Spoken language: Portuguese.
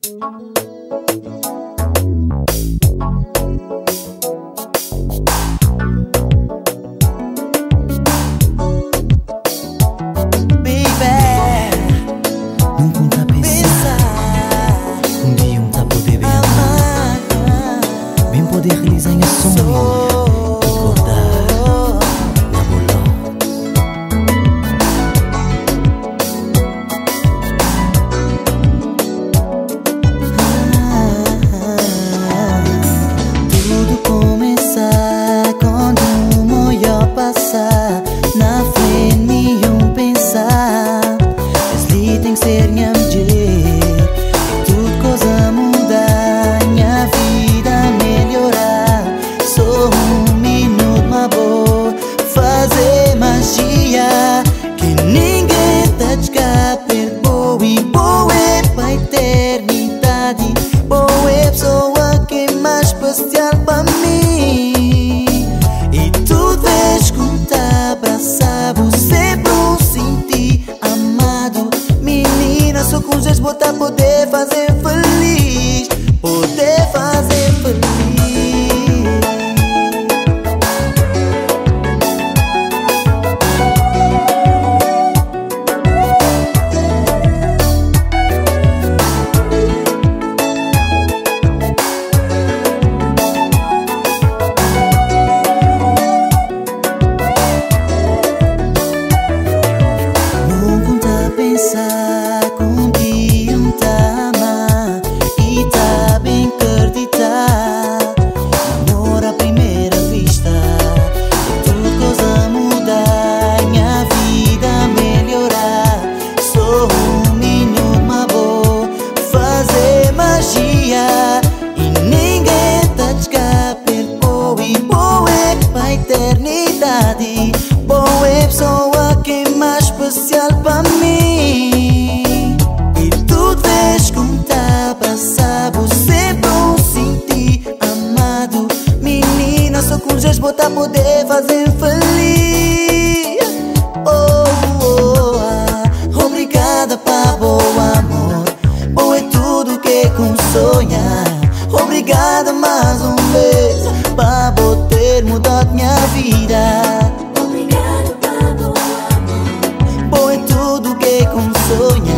Poder realizar em sonho e acordar na bolão. Tudo começa quando um olhar passar na frente nenhum pensar. Desli tem que ser minha mulher e tudo coisa muda, minha vida melhorar. Só um minuto mas vou fazer magia que ninguém tá de escapar. Boa e boa é pra eternidade. Boa é a pessoa que é mais especial pra mim. E tu vês como tá abraçar, você não sentir amado. Menina, só com jeito botar poder fazer feliz. Poder fazer feliz. Pensar que um dia tá amar e tá bem acreditar. Amor à primeira vista e tudo coisa mudar, minha vida melhorar. Só um minuto mas vou fazer magia e ninguém tá de escapar. Boa e boa é pra eternidade. Boa é a pessoa que é mais especial pra mim. Só com jeito botar poder fazer feliz. Obrigada para bom amor. Bom é tudo que com sonhar. Obrigada mais uma vez para poder mudar minha vida. Obrigada para bom amor. Bom é tudo que com sonhar.